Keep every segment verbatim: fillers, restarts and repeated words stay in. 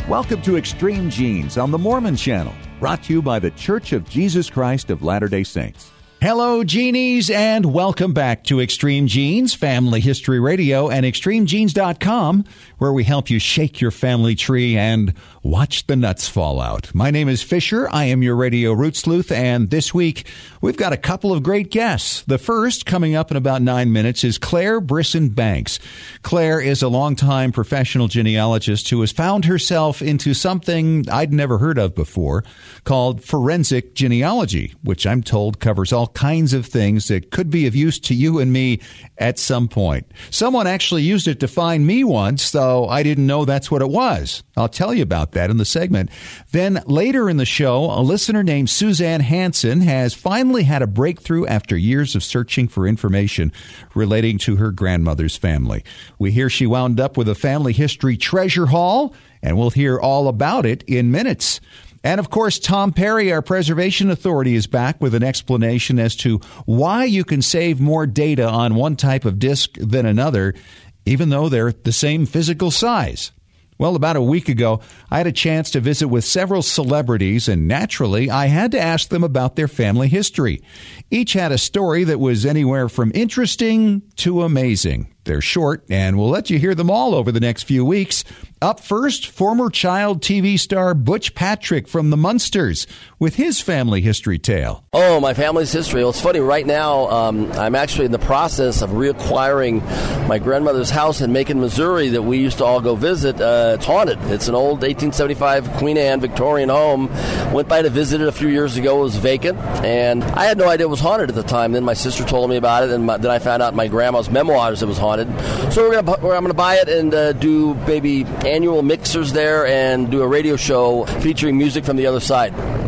Welcome to Extreme Genes on the Mormon Channel, brought to you by the Church of Jesus Christ of Latter-day Saints. Hello, Genies, and welcome back to Extreme Genes, Family History Radio, and extreme genes dot com, where we help you shake your family tree and watch the nuts fall out. My name is Fisher. I am your radio root sleuth, and this week we've got a couple of great guests. The first, coming up in about nine minutes, is Claire Brisson Banks. Claire is a longtime professional genealogist who has found herself into something I'd never heard of before called forensic genealogy, which I'm told covers all kinds of things that could be of use to you and me at some point. Someone actually used it to find me once, though I didn't know that's what it was. I'll tell you about that in the segment. Then later in the show, a listener named Suzanne Hansen has finally had a breakthrough after years of searching for information relating to her grandmother's family. We hear she wound up with a family history treasure haul, and we'll hear all about it in minutes. And, of course, Tom Perry, our preservation authority, is back with an explanation as to why you can save more data on one type of disk than another, even though they're the same physical size. Well, about a week ago, I had a chance to visit with several celebrities, and naturally, I had to ask them about their family history. Each had a story that was anywhere from interesting to amazing. They're short, and we'll let you hear them all over the next few weeks. Up first, former child T V star Butch Patrick from the Munsters with his family history tale. Oh, my family's history. Well, it's funny. Right now, um, I'm actually in the process of reacquiring my grandmother's house in Macon, Missouri that we used to all go visit. Uh, it's haunted. It's an old eighteen seventy-five Queen Anne Victorian home. Went by to visit it a few years ago. It was vacant, and I had no idea it was haunted at the time. Then my sister told me about it, and my, then I found out in my grandma's memoirs it was haunted. So we're gonna, I'm going to buy it and uh, do maybe annual mixers there and do a radio show featuring music from the other side.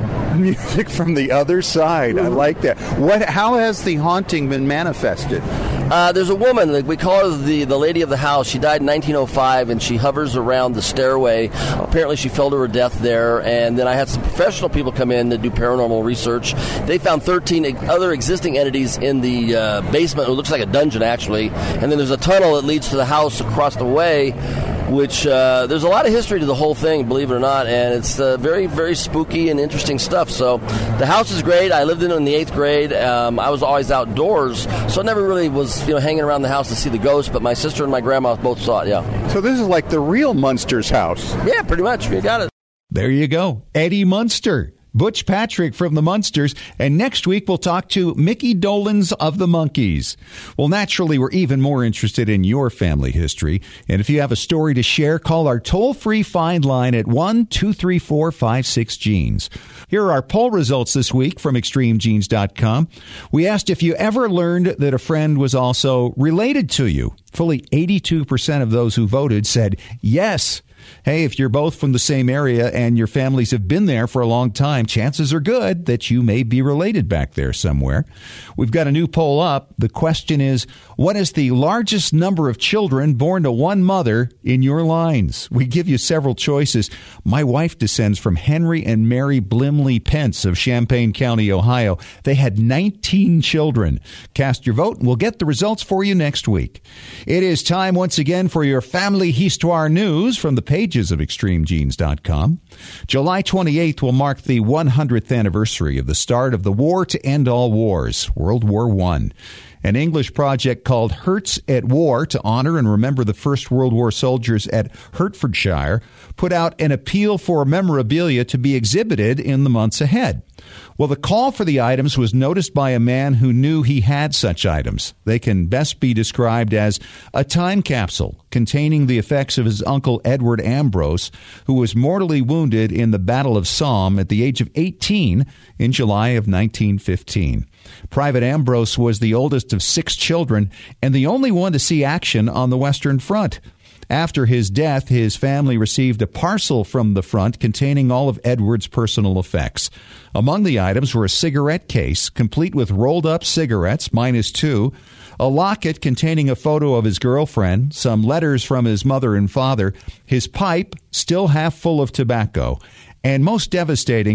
Music from the other side. I like that. What? How has the haunting been manifested? Uh, there's a woman, like we call her the, the lady of the house. She died in nineteen oh five, and she hovers around the stairway. Apparently she fell to her death there, and then I had some professional people come in to do paranormal research. They found thirteen other existing entities in the uh, basement. It looks like a dungeon, actually, and then there's a tunnel that leads to the house across the way, which uh, there's a lot of history to the whole thing, believe it or not, and it's uh, very, very spooky and interesting stuff. So the house is great. I lived in it in the eighth grade. Um, I was always outdoors, so I never really was you know, hanging around the house to see the ghost, but my sister and my grandma both saw it, yeah. So this is like the real Munsters house. Yeah, pretty much. You got it. There you go. Eddie Munster. Butch Patrick from the Munsters, and next week we'll talk to Mickey Dolenz of the Monkees. Well, naturally, we're even more interested in your family history, and if you have a story to share, call our toll-free find line at one two three four five six genes. Here are our poll results this week from extreme genes dot com. We asked if you ever learned that a friend was also related to you. Fully eighty-two percent of those who voted said yes. Hey, if you're both from the same area and your families have been there for a long time, chances are good that you may be related back there somewhere. We've got a new poll up. The question is, what is the largest number of children born to one mother in your lines? We give you several choices. My wife descends from Henry and Mary Blimley Pence of Champaign County, Ohio. They had nineteen children. Cast your vote, and we'll get the results for you next week. It is time once again for your family histoire news from the pages of extreme genes dot com. July twenty-eighth will mark the one hundredth anniversary of the start of the War to End All Wars, World War One. An English project called Herts at War to honor and remember the First World War soldiers at Hertfordshire put out an appeal for memorabilia to be exhibited in the months ahead. Well, the call for the items was noticed by a man who knew he had such items. They can best be described as a time capsule containing the effects of his uncle Edward Ambrose, who was mortally wounded in the Battle of Somme at the age of eighteen in July of nineteen fifteen. Private Ambrose was the oldest of six children and the only one to see action on the Western Front. After his death, his family received a parcel from the front containing all of Edward's personal effects. Among the items were a cigarette case, complete with rolled-up cigarettes, minus two, a locket containing a photo of his girlfriend, some letters from his mother and father, his pipe, still half full of tobacco, and most devastating,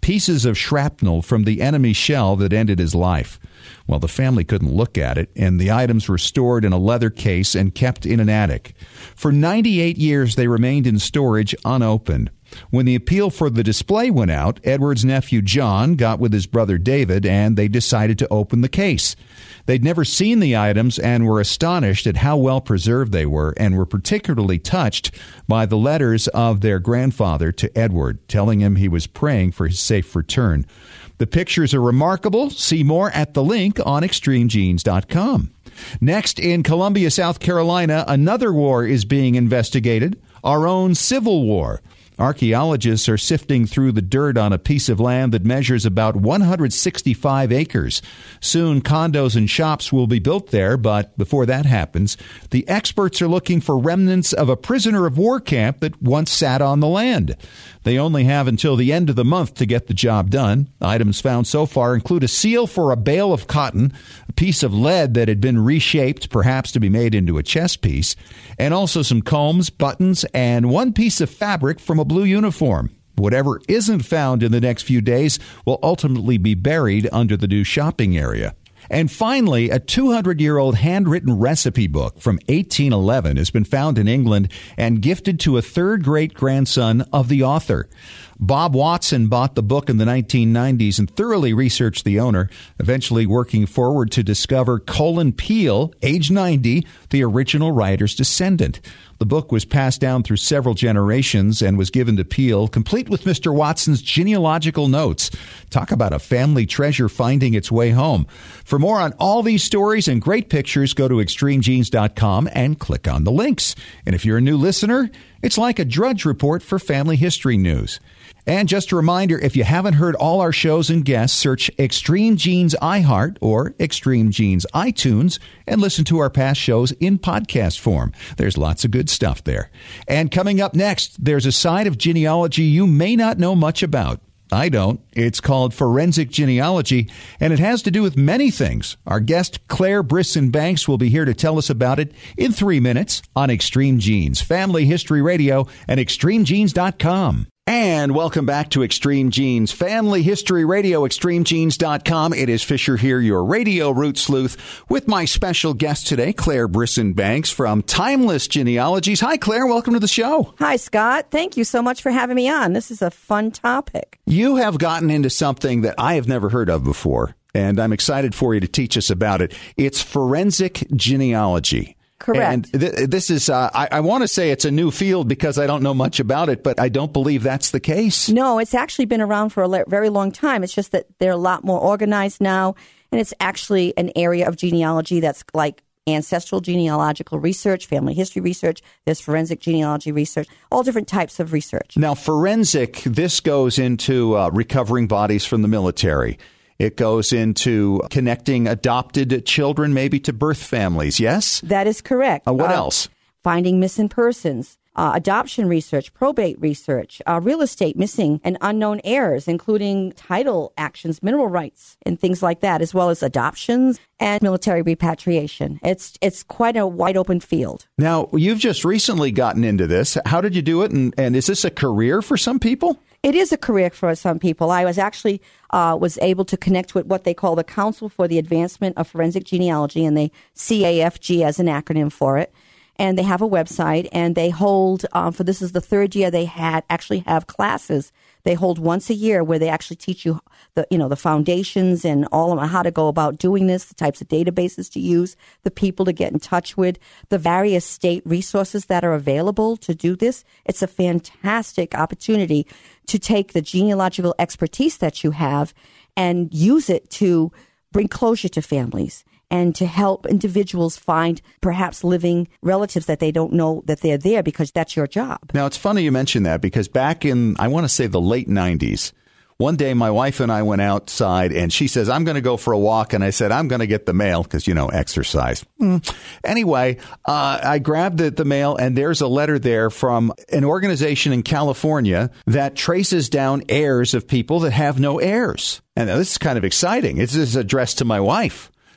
pieces of shrapnel from the enemy shell that ended his life. Well, the family couldn't look at it, and the items were stored in a leather case and kept in an attic. For ninety-eight years, they remained in storage unopened. When the appeal for the display went out, Edward's nephew John got with his brother David, and they decided to open the case. They'd never seen the items and were astonished at how well preserved they were, and were particularly touched by the letters of their grandfather to Edward, telling him he was praying for his safe return. The pictures are remarkable. See more at the link on extreme genes dot com. Next, in Columbia, South Carolina, another war is being investigated, our own Civil War. Archaeologists are sifting through the dirt on a piece of land that measures about one hundred sixty-five acres. Soon, condos and shops will be built there, but before that happens, the experts are looking for remnants of a prisoner of war camp that once sat on the land. They only have until the end of the month to get the job done. Items found so far include a seal for a bale of cotton, a piece of lead that had been reshaped, perhaps to be made into a chess piece, and also some combs, buttons, and one piece of fabric from a blue uniform. Whatever isn't found in the next few days will ultimately be buried under the new shopping area. And finally, a two hundred year old handwritten recipe book from eighteen eleven has been found in England and gifted to a third great-grandson of the author. Bob Watson bought the book in the nineteen nineties and thoroughly researched the owner, eventually working forward to discover Colin Peel, age ninety, the original writer's descendant. The book was passed down through several generations and was given to Peel, complete with Mister Watson's genealogical notes. Talk about a family treasure finding its way home. For more on all these stories and great pictures, go to extreme genes dot com and click on the links. And if you're a new listener, it's like a Drudge Report for family history news. And just a reminder, if you haven't heard all our shows and guests, search Extreme Genes iHeart or Extreme Genes iTunes and listen to our past shows in podcast form. There's lots of good stuff there. And coming up next, there's a side of genealogy you may not know much about. I don't. It's called forensic genealogy, and it has to do with many things. Our guest, Claire Brisson Banks, will be here to tell us about it in three minutes on Extreme Genes, Family History Radio, and extreme genes dot com. And welcome back to Extreme Genes, Family History Radio, extreme genes dot com. It is Fisher here, your radio root sleuth, with my special guest today, Claire Brisson Banks from Timeless Genealogies. Hi, Claire. Welcome to the show. Hi, Scott. Thank you so much for having me on. This is a fun topic. You have gotten into something that I have never heard of before, and I'm excited for you to teach us about it. It's forensic genealogy. Correct. And th- this is, uh, I, I want to say it's a new field because I don't know much about it, but I don't believe that's the case. No, it's actually been around for a le- very long time. It's just that they're a lot more organized now, and it's actually an area of genealogy that's like ancestral genealogical research, family history research, there's forensic genealogy research, all different types of research. Now, forensic, this goes into uh, recovering bodies from the military. It goes into connecting adopted children maybe to birth families, yes? That is correct. Uh, what uh, else? Finding missing persons, uh, adoption research, probate research, uh, real estate missing and unknown heirs, including title actions, mineral rights, and things like that, as well as adoptions and military repatriation. It's it's quite a wide open field. Now, you've just recently gotten into this. How did you do it? And, and is this a career for some people? It is a career for some people. I was actually uh, was able to connect with what they call the Council for the Advancement of Forensic Genealogy, and they C A F G as an acronym for it. And they have a website, and they hold, um, for this is the third year they had actually have classes. They hold once a year where they actually teach you the, you know, the foundations and all of how to go about doing this, the types of databases to use, the people to get in touch with, the various state resources that are available to do this. It's a fantastic opportunity to take the genealogical expertise that you have and use it to bring closure to families and to help individuals find perhaps living relatives that they don't know that they're there, because that's your job. Now, it's funny you mention that, because back in, I want to say the late nineties, one day my wife and I went outside and she says, I'm going to go for a walk. And I said, I'm going to get the mail because, you know, exercise. Mm. Anyway, uh, I grabbed the, the mail, and there's a letter there from an organization in California that traces down heirs of people that have no heirs. And this is kind of exciting. This is addressed to my wife.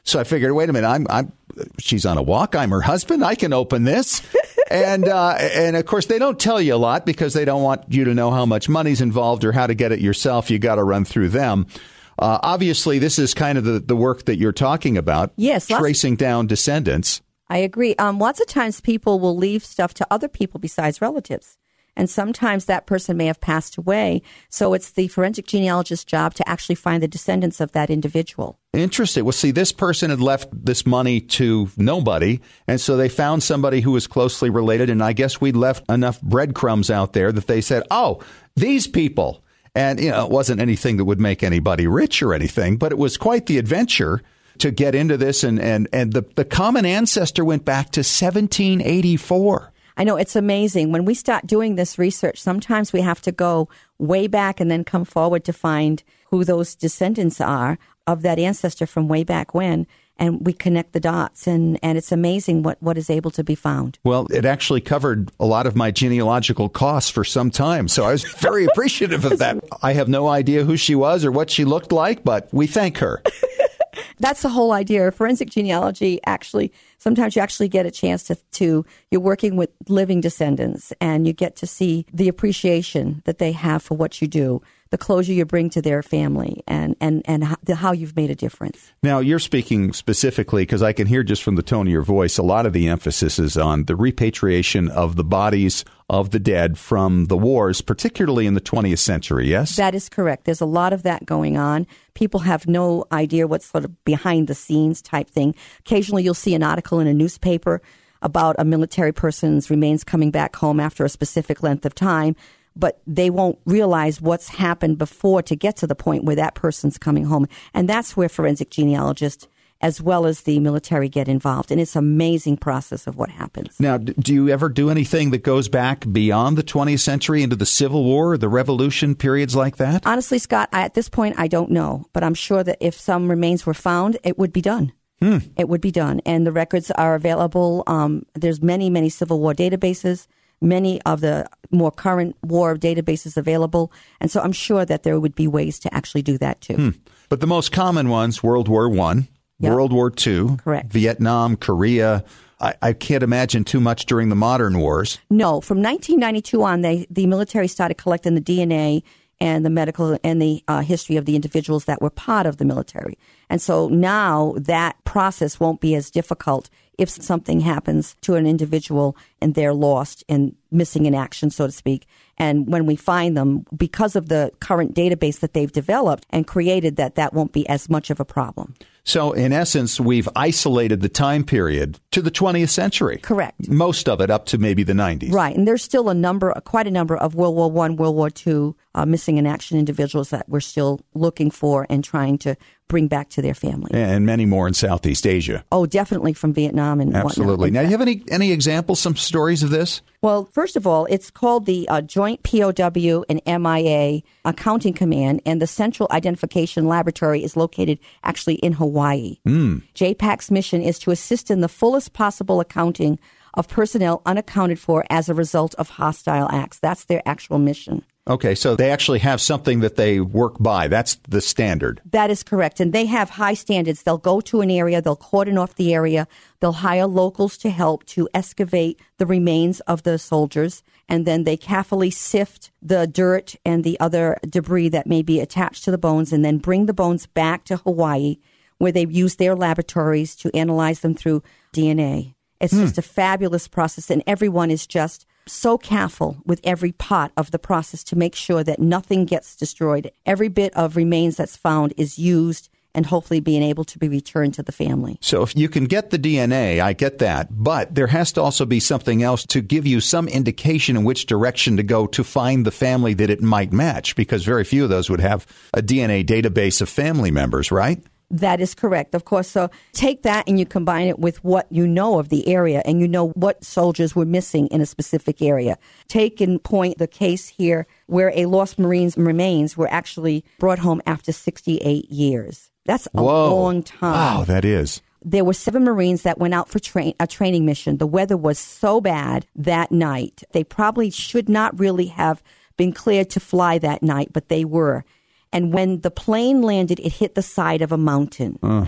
So I figured, wait a minute, I'm, I'm, she's on a walk. I'm her husband. I can open this. and, uh, and of course, they don't tell you a lot because they don't want you to know how much money's involved or how to get it yourself. You got to run through them. Uh, obviously, this is kind of the, the work that you're talking about. Yes. Tracing down descendants. I agree. Um, lots of times people will leave stuff to other people besides relatives. And sometimes that person may have passed away. So it's the forensic genealogist's job to actually find the descendants of that individual. Interesting. Well, see, this person had left this money to nobody. And so they found somebody who was closely related. And I guess we left enough breadcrumbs out there that they said, oh, these people. And, you know, it wasn't anything that would make anybody rich or anything, but it was quite the adventure to get into this. And, and, and the, the common ancestor went back to seventeen eighty-four. I know, it's amazing. When we start doing this research, sometimes we have to go way back and then come forward to find who those descendants are of that ancestor from way back when. And we connect the dots, and, and it's amazing what, what is able to be found. Well, it actually covered a lot of my genealogical costs for some time, so I was very appreciative of that. I have no idea who she was or what she looked like, but we thank her. That's the whole idea. Forensic genealogy, actually, sometimes you actually get a chance to, to, you're working with living descendants, and you get to see the appreciation that they have for what you do, the closure you bring to their family, and, and, and how, the, how you've made a difference. Now, you're speaking specifically, because I can hear just from the tone of your voice, a lot of the emphasis is on the repatriation of the bodies of the dead from the wars, particularly in the twentieth century, yes? That is correct. There's a lot of that going on. People have no idea what's sort of behind the scenes type thing. Occasionally you'll see an article in a newspaper about a military person's remains coming back home after a specific length of time, but they won't realize what's happened before to get to the point where that person's coming home. And that's where forensic genealogists as well as the military get involved. And it's an amazing process of what happens. Now, do you ever do anything that goes back beyond the twentieth century into the Civil War or the Revolution, periods like that? Honestly, Scott, I, at this point, I don't know. But I'm sure that if some remains were found, it would be done. Hmm. It would be done. And the records are available. Um, there's many, many Civil War databases, many of the more current war databases available. And so I'm sure that there would be ways to actually do that, too. Hmm. But the most common ones, World War One. Yep. World War Two, correct. Vietnam, Korea. I, I can't imagine too much during the modern wars. No, from nineteen ninety-two on, they, the military started collecting the D N A and the medical and the uh, history of the individuals that were part of the military. And so now that process won't be as difficult if something happens to an individual and they're lost and missing in action, so to speak. And when we find them, because of the current database that they've developed and created, that that won't be as much of a problem. So, in essence, we've isolated the time period to the twentieth century. Correct. Most of it up to maybe the nineties. Right. And there's still a number, quite a number of World War One, World War Two uh, missing in action individuals that we're still looking for and trying to bring back to their family. And many more in Southeast Asia. Oh, definitely from Vietnam and Absolutely. whatnot. Now, do you have any, any examples, some stories of this? Well, first of all, it's called the uh, Joint P O W and M I A Accounting Command, and the Central Identification Laboratory is located actually in Hawaii. Mm. J PAC's mission is to assist in the fullest possible accounting of personnel unaccounted for as a result of hostile acts. That's their actual mission. Okay, so they actually have something that they work by. That's the standard. That is correct. And they have high standards. They'll go to an area, they'll cordon off the area, they'll hire locals to help to excavate the remains of the soldiers, and then they carefully sift the dirt and the other debris that may be attached to the bones, and then bring the bones back to Hawaii, where they use their laboratories to analyze them through D N A. It's hmm. just a fabulous process, and everyone is just so careful with every part of the process to make sure that nothing gets destroyed. Every bit of remains that's found is used and hopefully being able to be returned to the family. So if you can get the D N A, I get that, but there has to also be something else to give you some indication in which direction to go to find the family that it might match, because very few of those would have a D N A database of family members, right? That is correct, of course. So take that and you combine it with what you know of the area, and you know what soldiers were missing in a specific area. Take and point the case here where a lost Marine's remains were actually brought home after sixty-eight years. That's a Whoa. long time. Wow, that is. There were seven Marines that went out for train, a training mission. The weather was so bad that night. They probably should not really have been cleared to fly that night, but they were. And when the plane landed, it hit the side of a mountain. Uh.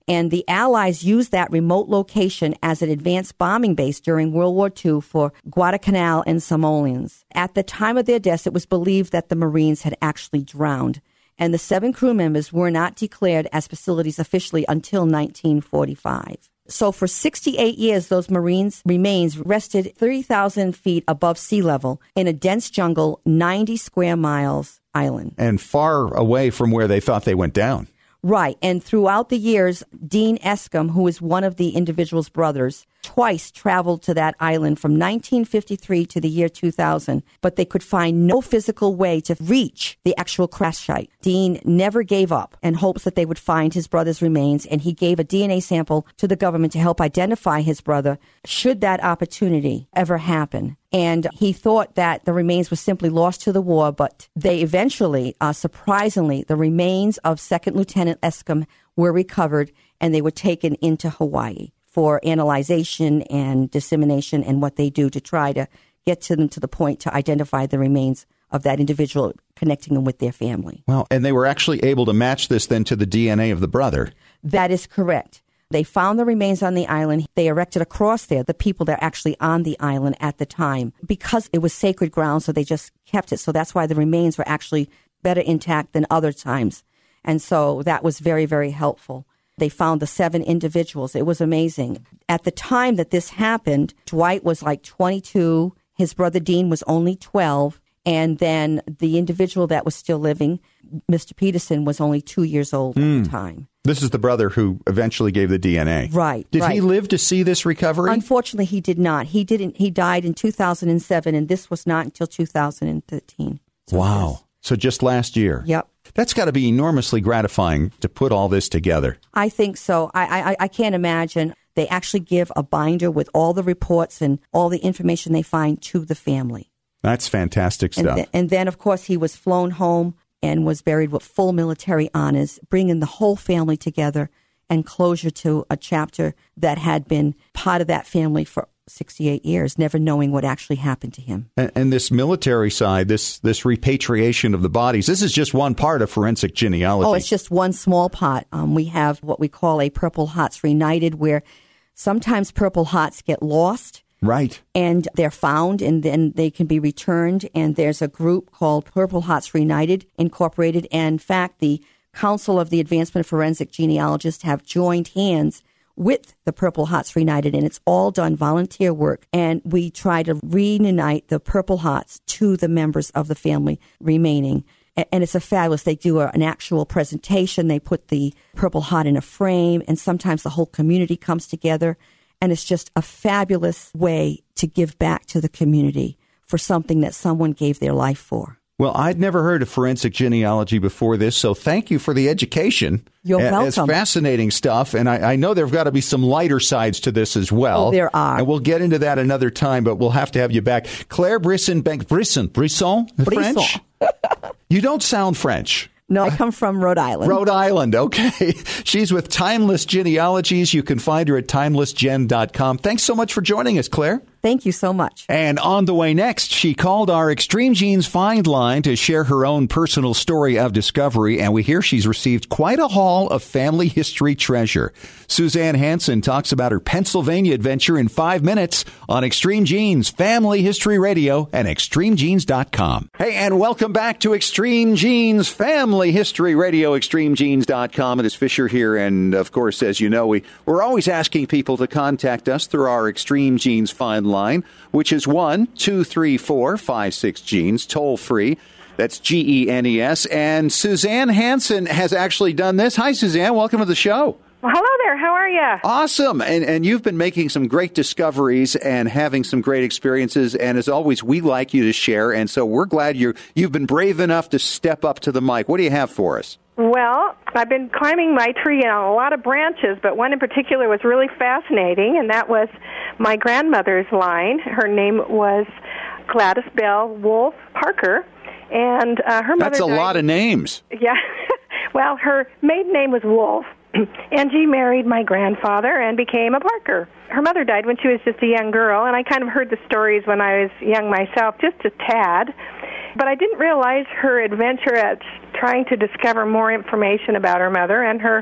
And the Allies used that remote location as an advanced bombing base during World War Two for Guadalcanal and Somalians. At the time of their deaths, it was believed that the Marines had actually drowned. And the seven crew members were not declared as facilities officially until nineteen forty-five. So for sixty-eight years, those Marines' remains rested thirty thousand feet above sea level in a dense jungle, ninety square miles island. And far away from where they thought they went down. Right. And throughout the years, Dean Escom, who is one of the individual's brothers, twice traveled to that island from nineteen fifty-three to the year two thousand, but they could find no physical way to reach the actual crash site. Dean never gave up in hopes that they would find his brother's remains, and he gave a D N A sample to the government to help identify his brother should that opportunity ever happen. And he thought that the remains were simply lost to the war, but they eventually, uh, surprisingly, the remains of Second Lieutenant Escom were recovered, and they were taken into Hawaii for analyzation and dissemination and what they do to try to get to them to the point to identify the remains of that individual, connecting them with their family. Well, and they were actually able to match this then to the D N A of the brother. That is correct. They found the remains on the island. They erected a cross there, the people that are actually on the island at the time, because it was sacred ground, so they just kept it. So that's why the remains were actually better intact than other times. And so that was very, very helpful. They found the seven individuals. It was amazing. At the time that this happened, Dwight was like twenty-two. His brother Dean was only twelve. And then the individual that was still living, Mister Peterson, was only two years old mm. at the time. This is the brother who eventually gave the D N A. Right. Did right. he live to see this recovery? Unfortunately, he did not. He didn't. He died in two thousand seven, and this was not until two thousand thirteen. So wow. Yes. So just last year. Yep. That's got to be enormously gratifying to put all this together. I think so. I, I, I can't imagine. They actually give a binder with all the reports and all the information they find to the family. That's fantastic stuff. And, th- and then, of course, he was flown home and was buried with full military honors, bringing the whole family together and closure to a chapter that had been part of that family for sixty-eight years, never knowing what actually happened to him. And, and this military side, this this repatriation of the bodies, this is just one part of forensic genealogy. Oh, it's just one small part. Um, we have what we call a Purple Hearts Reunited, where sometimes Purple Hearts get lost. Right. And they're found, and then they can be returned. And there's a group called Purple Hearts Reunited Incorporated. And in fact, the Council of the Advancement of Forensic Genealogists have joined hands with the Purple Hearts Reunited, and it's all done volunteer work. And we try to reunite the Purple Hearts to the members of the family remaining. And it's a fabulous, they do a, an actual presentation. They put the Purple Heart in a frame, and sometimes the whole community comes together. And it's just a fabulous way to give back to the community for something that someone gave their life for. Well, I'd never heard of forensic genealogy before this, so thank you for the education. You're welcome. It's fascinating stuff, and I, I know there have got to be some lighter sides to this as well. Oh, there are. And we'll get into that another time, but we'll have to have you back. Claire Brisson, Brisson, Brisson, Brisson. French? You don't sound French. No, I come from Rhode Island. Rhode Island, okay. She's with Timeless Genealogies. You can find her at timeless gen dot com. Thanks so much for joining us, Claire. Thank you so much. And on the way next, she called our Extreme Genes Find line to share her own personal story of discovery, and we hear she's received quite a haul of family history treasure. Suzanne Hansen talks about her Pennsylvania adventure in five minutes on Extreme Genes, Family History Radio, and extreme genes dot com. Hey, and welcome back to Extreme Genes, Family History Radio, extreme genes dot com. It is Fisher here, and of course, as you know, we, we're always asking people to contact us through our Extreme Genes Find line, which is one two three four five six genes, toll free. That's G E N E S. And Suzanne Hansen has actually done this. Hi, Suzanne. Welcome to the show. Well, hello there. How are you? Awesome. And and you've been making some great discoveries and having some great experiences. And as always, we like you to share. And so we're glad you're, you've been brave enough to step up to the mic. What do you have for us? Well, I've been climbing my tree on a lot of branches, but one in particular was really fascinating, and that was my grandmother's line. Her name was Gladys Bell Wolfe Parker, and uh, her mother That's a died. lot of names. Yeah. Well, her maiden name was Wolfe, and she married my grandfather and became a Parker. Her mother died when she was just a young girl, and I kind of heard the stories when I was young myself, just a tad. But I didn't realize her adventure at trying to discover more information about her mother and her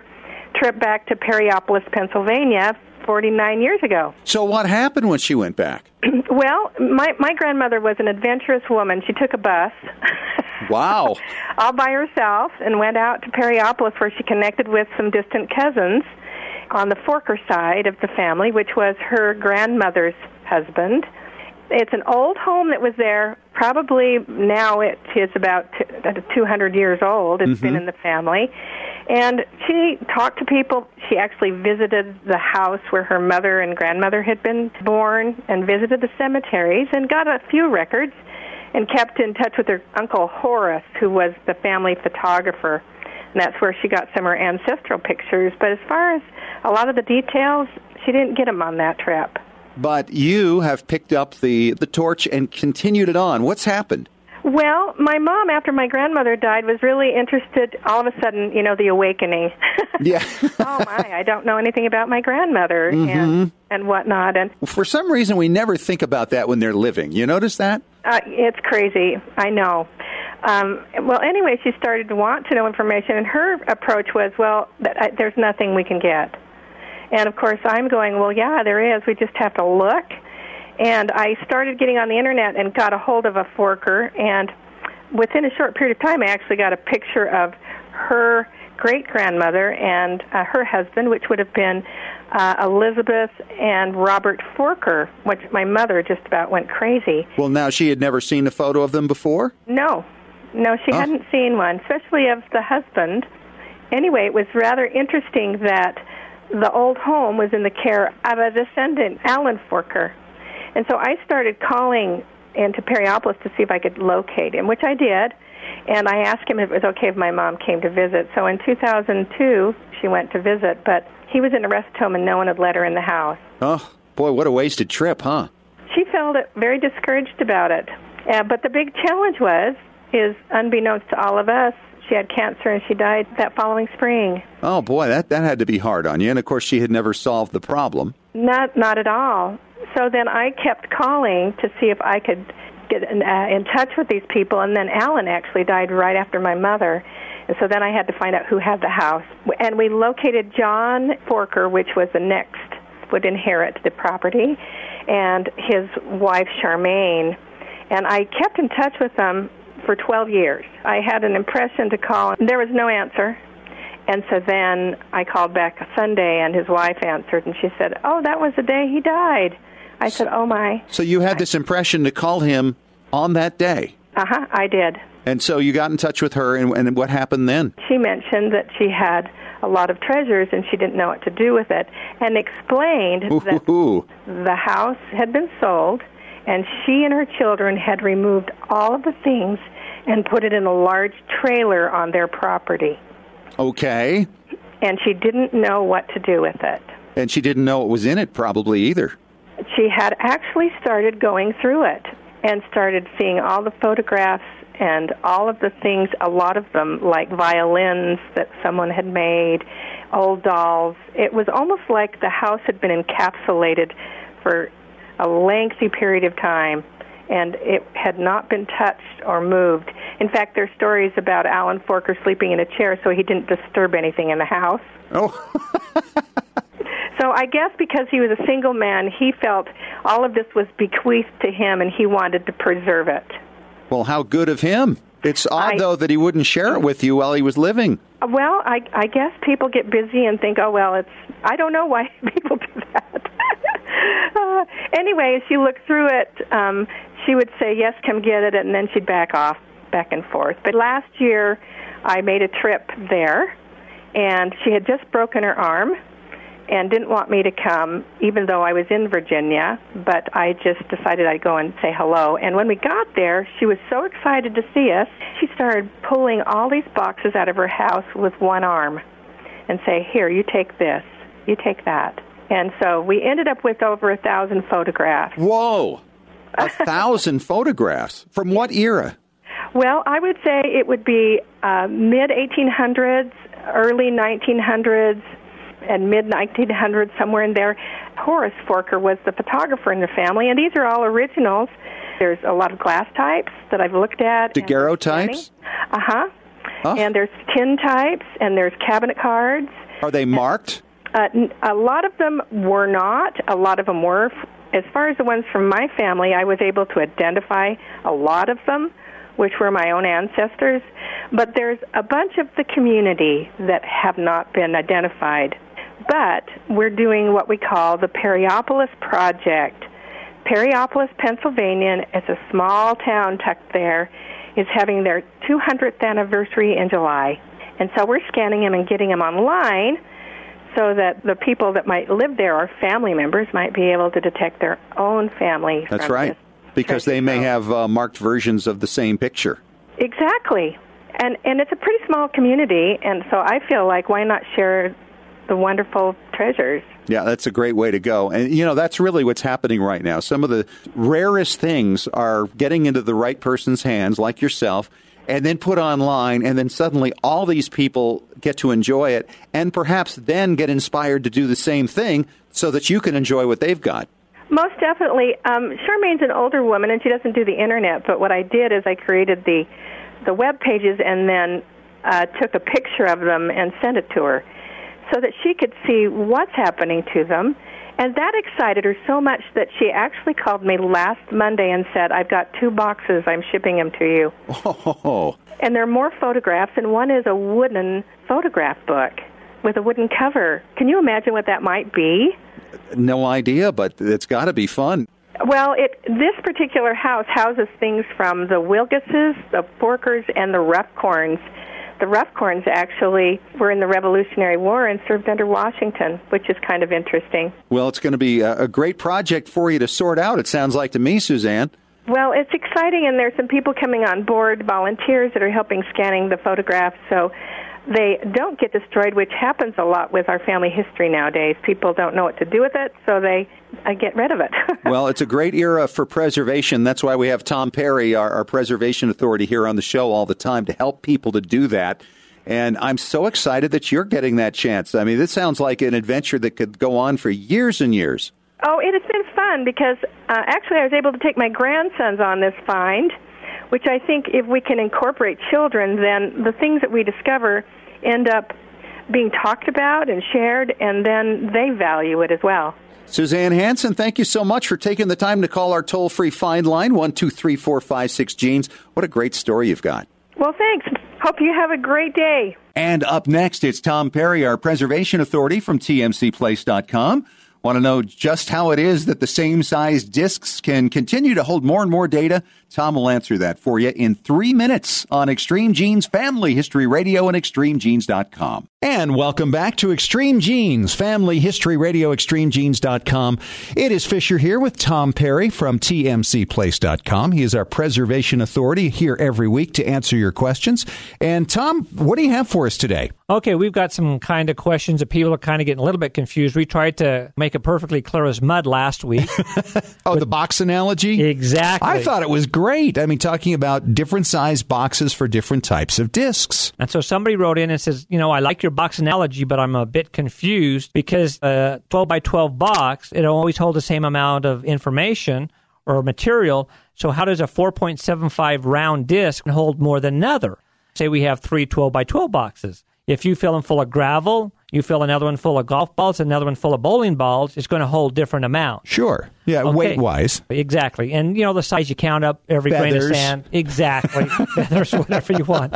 trip back to Perryopolis, Pennsylvania, forty-nine years ago. So what happened when she went back? Well, my, my grandmother was an adventurous woman. She took a bus. Wow. All by herself and went out to Perryopolis where she connected with some distant cousins on the Forker side of the family, which was her grandmother's husband. It's an old home that was there. Probably now it is about two hundred years old. It's mm-hmm. been in the family. And she talked to people. She actually visited the house where her mother and grandmother had been born and visited the cemeteries and got a few records and kept in touch with her Uncle Horace, who was the family photographer. And that's where she got some of her ancestral pictures. But as far as a lot of the details, she didn't get them on that trip. But you have picked up the, the torch and continued it on. What's happened? Well, my mom, after my grandmother died, was really interested, all of a sudden, you know, the awakening. Yeah. Oh, my, I don't know anything about my grandmother mm-hmm. and, and whatnot. And for some reason, we never think about that when they're living. You notice that? Uh, it's crazy. I know. Um, well, anyway, she started to want to know information, and her approach was, well, th- I, there's nothing we can get. And, of course, I'm going, well, yeah, there is. We just have to look. And I started getting on the Internet and got a hold of a Forker, and within a short period of time, I actually got a picture of her great-grandmother and uh, her husband, which would have been uh, Elizabeth and Robert Forker, which my mother just about went crazy. Well, now she had never seen a photo of them before? No. No, she oh. hadn't seen one, especially of the husband. Anyway, it was rather interesting that the old home was in the care of a descendant, Alan Forker. And so I started calling into Perryopolis to see if I could locate him, which I did. And I asked him if it was okay if my mom came to visit. So in two thousand two, she went to visit, but he was in a rest home and no one had let her in the house. Oh, boy, what a wasted trip, huh? She felt very discouraged about it. Uh, but the big challenge was, is unbeknownst to all of us, she had cancer and she died that following spring. Oh, boy, that, that had to be hard on you. And, of course, she had never solved the problem. Not, not at all. So then I kept calling to see if I could get in, uh, in touch with these people, and then Alan actually died right after my mother. And so then I had to find out who had the house. And we located John Forker, which was the next, would inherit the property, and his wife, Charmaine. And I kept in touch with them for twelve years. I had an impression to call, and there was no answer. And so then I called back Sunday, and his wife answered, and she said, oh, that was the day he died. I said, oh, my. So you had this impression to call him on that day? Uh-huh, I did. And so you got in touch with her, and, and what happened then? She mentioned that she had a lot of treasures, and she didn't know what to do with it, and explained Ooh, that ooh. the house had been sold, and she and her children had removed all of the things and put it in a large trailer on their property. Okay. And she didn't know what to do with it. And she didn't know what was in it probably either. She had actually started going through it and started seeing all the photographs and all of the things, a lot of them like violins that someone had made, old dolls. It was almost like the house had been encapsulated for a lengthy period of time, and it had not been touched or moved. In fact, there are stories about Alan Forker sleeping in a chair so he didn't disturb anything in the house. Oh. So I guess because he was a single man, he felt all of this was bequeathed to him, and he wanted to preserve it. Well, how good of him. It's odd, I, though, that he wouldn't share it with you while he was living. Well, I, I guess people get busy and think, oh, well, it's, I don't know why people do that. uh, anyway, as she looked through it, um, she would say, yes, come get it, and then she'd back off, back and forth. But last year, I made a trip there, and she had just broken her arm and didn't want me to come, even though I was in Virginia, but I just decided I'd go and say hello. And when we got there, she was so excited to see us, she started pulling all these boxes out of her house with one arm and say, here, you take this, you take that. And so we ended up with over a thousand photographs. Whoa! A thousand photographs? From what era? Well, I would say it would be uh, mid eighteen hundreds, early nineteen hundreds, and mid nineteen hundreds, somewhere in there. Horace Forker was the photographer in the family, and these are all originals. There's a lot of glass types that I've looked at. Daguerreotypes? Uh-huh. Oh. And there's tin types, and there's cabinet cards, Are they marked? Uh, a lot of them were not. A lot of them were. As far as the ones from my family, I was able to identify a lot of them, which were my own ancestors. But there's a bunch of the community that have not been identified. But we're doing what we call the Perryopolis Project. Perryopolis, Pennsylvania, is a small town tucked there, is having their two hundredth anniversary in July. And so we're scanning them and getting them online so that the people that might live there or family members might be able to detect their own family. That's from right, this because they may have uh, marked versions of the same picture. Exactly. And and it's a pretty small community, and so I feel like why not share the wonderful treasures? Yeah, that's a great way to go. And, you know, that's really what's happening right now. Some of the rarest things are getting into the right person's hands, like yourself, and then put online, and then suddenly all these people get to enjoy it and perhaps then get inspired to do the same thing so that you can enjoy what they've got. Most definitely. Um, Charmaine's an older woman, and she doesn't do the Internet, but what I did is I created the, the web pages and then uh, took a picture of them and sent it to her, so that she could see what's happening to them. And that excited her so much that she actually called me last Monday and said, I've got two boxes, I'm shipping them to you. Oh. And there are more photographs, and one is a wooden photograph book with a wooden cover. Can you imagine what that might be? No idea, but it's got to be fun. Well, it this particular house houses things from the Wilgeses, the Forkers, and the Ruffcorns. The Ruffcorns actually were in the Revolutionary War and served under Washington, which is kind of interesting. Well, it's going to be a great project for you to sort out, it sounds like to me, Suzanne. Well, it's exciting, and there's some people coming on board, volunteers that are helping scanning the photographs, so they don't get destroyed, which happens a lot with our family history nowadays. People don't know what to do with it, so they uh, get rid of it. Well, it's a great era for preservation. That's why we have Tom Perry, our, our preservation authority, here on the show all the time to help people to do that. And I'm so excited that you're getting that chance. I mean, this sounds like an adventure that could go on for years and years. Oh, it has been fun because uh, actually I was able to take my grandsons on this find, which I think if we can incorporate children, then the things that we discover end up being talked about and shared, and then they value it as well. Suzanne Hansen, thank you so much for taking the time to call our toll-free find line, one two three four five six Genes. What a great story you've got. Well, thanks. Hope you have a great day. And up next, it's Tom Perry, our preservation authority from T M C place dot com. Want to know just how it is that the same-size discs can continue to hold more and more data? Tom will answer that for you in three minutes on Extreme Genes Family History Radio and Extreme Genes dot com. And welcome back to Extreme Genes, Family History Radio, Extreme Genes dot com. It is Fisher here with Tom Perry from T M C place dot com. He is our preservation authority here every week to answer your questions. And Tom, what do you have for us today? Okay, we've got some kind of questions that people are kind of getting a little bit confused. We tried to make it perfectly clear as mud last week. Oh, the box analogy? Exactly. I thought it was great. I mean, talking about different size boxes for different types of discs. And so somebody wrote in and says, you know, I like your box analogy, but I'm a bit confused because a twelve by twelve box, it'll always hold the same amount of information or material. So how does a four point seven five round disc hold more than another? Say we have three twelve by twelve boxes. If you fill them full of gravel, you fill another one full of golf balls, another one full of bowling balls, it's going to hold different amounts. Sure. Yeah, okay. Weight-wise. Exactly. And, you know, the size you count up every Feathers. grain of sand. Exactly. Feathers, whatever you want.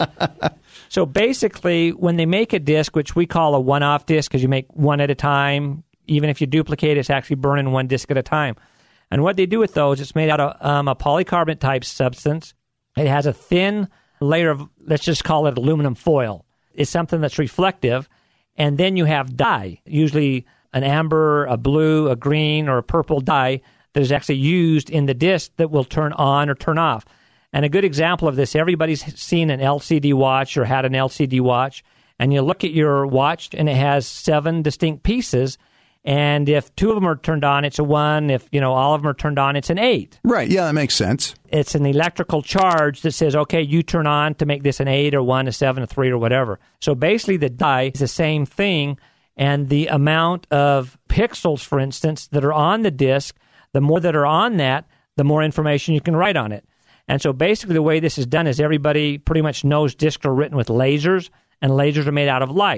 So basically, when they make a disc, which we call a one-off disc because you make one at a time, even if you duplicate, it's actually burning one disc at a time. And what they do with those, it's made out of um, a polycarbonate-type substance. It has a thin layer of, let's just call it aluminum foil. It's something that's reflective. And then you have dye, usually an amber, a blue, a green, or a purple dye that is actually used in the disc that will turn on or turn off. And a good example of this, everybody's seen an L C D watch or had an L C D watch, and you look at your watch and it has seven distinct pieces. And if two of them are turned on, it's a one. If, you know, all of them are turned on, it's an eight. Right. Yeah, that makes sense. It's an electrical charge that says, okay, you turn on to make this an eight or one, a seven, a three, or whatever. So basically the dye is the same thing. And the amount of pixels, for instance, that are on the disc, the more that are on that, the more information you can write on it. And so basically the way this is done is everybody pretty much knows discs are written with lasers, and lasers are made out of light.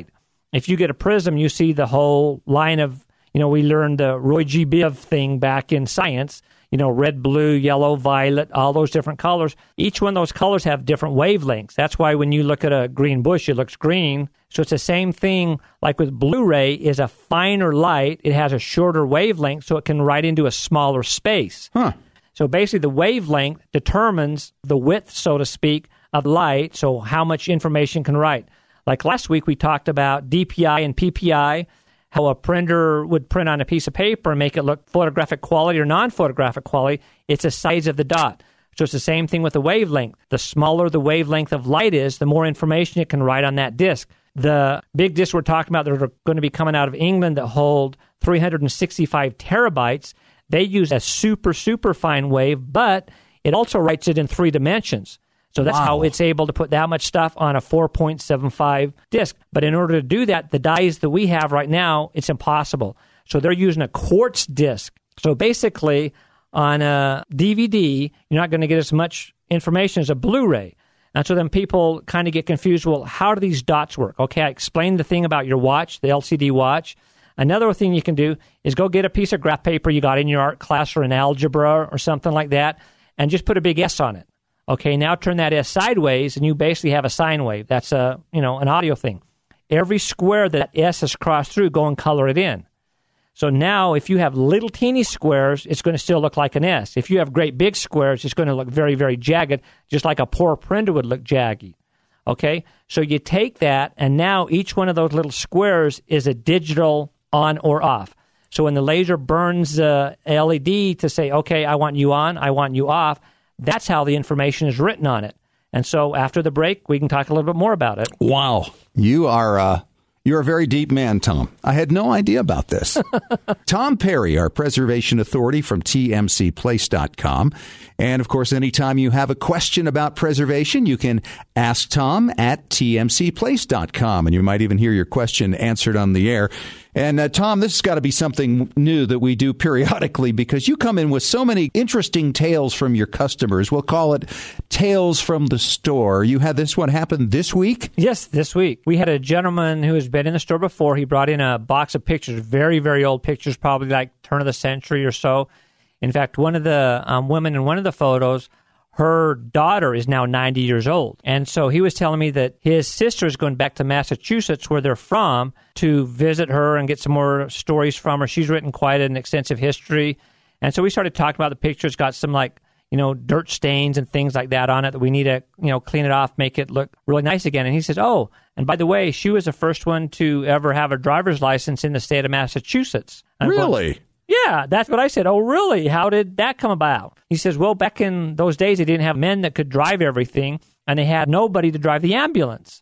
If you get a prism, you see the whole line of, you know, we learned the Roy G. Biv thing back in science, you know, red, blue, yellow, violet, all those different colors. Each one of those colors have different wavelengths. That's why when you look at a green bush, it looks green. So it's the same thing like with Blu-ray is a finer light. It has a shorter wavelength, so it can write into a smaller space. Huh. So basically the wavelength determines the width, so to speak, of light, so how much information can write. Like last week we talked about D P I and P P I, how a printer would print on a piece of paper and make it look photographic quality or non-photographic quality. It's the size of the dot. So it's the same thing with the wavelength. The smaller the wavelength of light is, the more information it can write on that disk. The big discs we're talking about that are going to be coming out of England that hold three hundred sixty-five terabytes, they use a super, super fine wave, but it also writes it in three dimensions. So that's wow. how it's able to put that much stuff on a four point seven five disc. But in order to do that, the dies that we have right now, it's impossible. So they're using a quartz disc. So basically, on a D V D, you're not going to get as much information as a Blu-ray. And so then people kind of get confused, well, how do these dots work? Okay, I explained the thing about your watch, the L C D watch. Another thing you can do is go get a piece of graph paper you got in your art class or in algebra or something like that, and just put a big S on it. Okay, now turn that S sideways, and you basically have a sine wave. That's a, you know, an audio thing. Every square that S has crossed through, go and color it in. So now, if you have little teeny squares, it's going to still look like an S. If you have great big squares, it's going to look very, very jagged, just like a poor printer would look jaggy. Okay, so you take that, and now each one of those little squares is a digital on or off. So when the laser burns the L E D to say, okay, I want you on, I want you off, that's how the information is written on it. And so after the break, we can talk a little bit more about it. Wow. You are uh, you're a very deep man, Tom. I had no idea about this. Tom Perry, our preservation authority from T M C place dot com. And, of course, anytime you have a question about preservation, you can ask Tom at T M C place dot com, and you might even hear your question answered on the air. And, uh, Tom, this has got to be something new that we do periodically because you come in with so many interesting tales from your customers. We'll call it Tales from the Store. You had this one happen this week? Yes, this week. We had a gentleman who has been in the store before. He brought in a box of pictures, very, very old pictures, probably like turn of the century or so. In fact, one of the um, women in one of the photos, her daughter is now ninety years old. And so he was telling me that his sister is going back to Massachusetts, where they're from, to visit her and get some more stories from her. She's written quite an extensive history. And so we started talking about the pictures, got some like, you know, dirt stains and things like that on it that we need to, you know, clean it off, make it look really nice again. And he says, oh, and by the way, she was the first one to ever have a driver's license in the state of Massachusetts. And really? Going, yeah, that's what I said. Oh, really? How did that come about? He says, well, back in those days, they didn't have men that could drive everything, and they had nobody to drive the ambulance.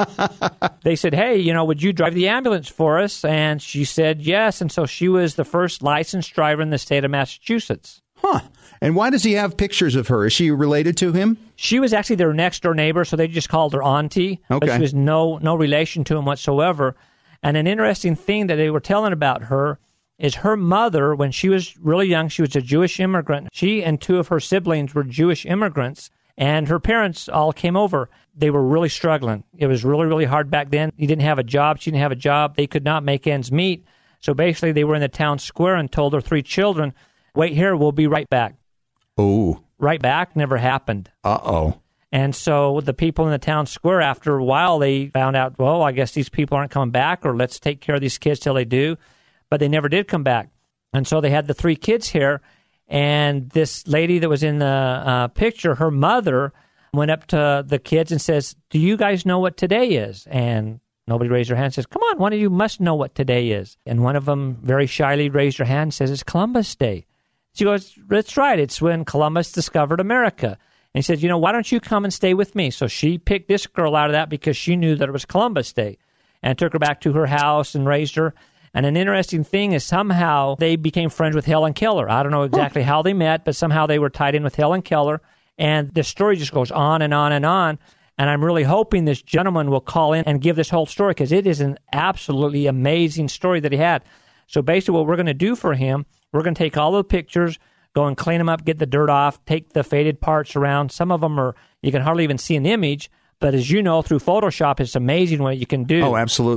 They said, hey, you know, would you drive the ambulance for us? And she said, yes. And so she was the first licensed driver in the state of Massachusetts. Huh. And why does he have pictures of her? Is she related to him? She was actually their next-door neighbor, so they just called her auntie. Okay. But she was no, no relation to him whatsoever. And an interesting thing that they were telling about her is her mother, when she was really young, she was a Jewish immigrant. She and two of her siblings were Jewish immigrants, and her parents all came over. They were really struggling. It was really, really hard back then. He didn't have a job. She didn't have a job. They could not make ends meet. So basically, they were in the town square and told their three children, wait here, we'll be right back. Oh. Right back never happened. Uh-oh. And so the people in the town square, after a while, they found out, well, I guess these people aren't coming back, or let's take care of these kids till they do. But they never did come back. And so they had the three kids here, and this lady that was in the uh, picture, her mother went up to the kids and says, do you guys know what today is? And nobody raised their hand and says, come on, one of you must know what today is. And one of them very shyly raised her hand and says, it's Columbus Day. She goes, that's right, it's when Columbus discovered America. And he said, you know, why don't you come and stay with me? So she picked this girl out of that because she knew that it was Columbus Day and took her back to her house and raised her. And an interesting thing is somehow they became friends with Helen Keller. I don't know exactly how they met, but somehow they were tied in with Helen Keller. And the story just goes on and on and on. And I'm really hoping this gentleman will call in and give this whole story because it is an absolutely amazing story that he had. So basically what we're going to do for him, we're going to take all the pictures, go and clean them up, get the dirt off, take the faded parts around. Some of them are, you can hardly even see an image. But as you know, through Photoshop, it's amazing what you can do. Oh, absolutely.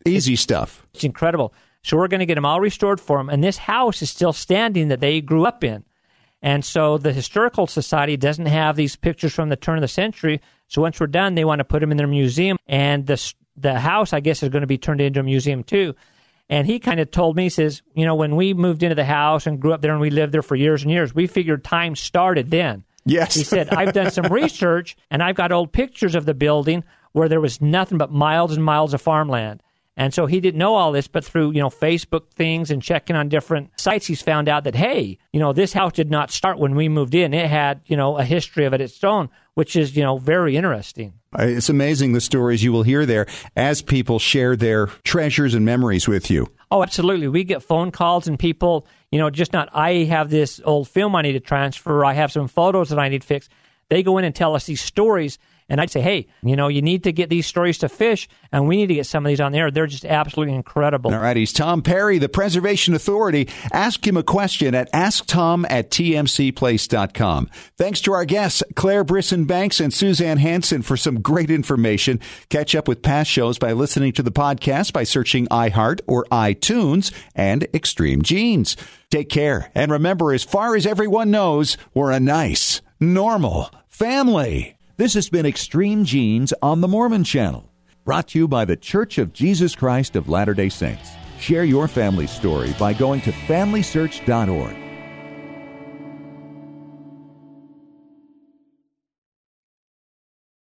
Easy stuff. It's incredible. So we're going to get them all restored for them. And this house is still standing that they grew up in. And so the Historical Society doesn't have these pictures from the turn of the century. So once we're done, they want to put them in their museum. And the, the house, I guess, is going to be turned into a museum too. And he kind of told me, he says, you know, when we moved into the house and grew up there and we lived there for years and years, we figured time started then. Yes. He said, I've done some research, and I've got old pictures of the building where there was nothing but miles and miles of farmland. And so he didn't know all this, but through, you know, Facebook things and checking on different sites, he's found out that, hey, you know, this house did not start when we moved in. It had, you know, a history of it its own, which is, you know, very interesting. It's amazing the stories you will hear there as people share their treasures and memories with you. Oh, absolutely. We get phone calls and people, you know, just not, I have this old film I need to transfer, I have some photos that I need fixed. They go in and tell us these stories, and I'd say, hey, you know, you need to get these stories to Fish, and we need to get some of these on there. They're just absolutely incredible. All right, he's Tom Perry, the Preservation Authority. Ask him a question at ask tom at t m c place dot com. Thanks to our guests, Claire Brisson-Banks and Suzanne Hansen, for some great information. Catch up with past shows by listening to the podcast by searching iHeart or iTunes and Extreme Genes. Take care, and remember, as far as everyone knows, we're a nice, normal family. This has been Extreme Genes on the Mormon Channel, brought to you by the Church of Jesus Christ of Latter-day Saints. Share your family story by going to family search dot org.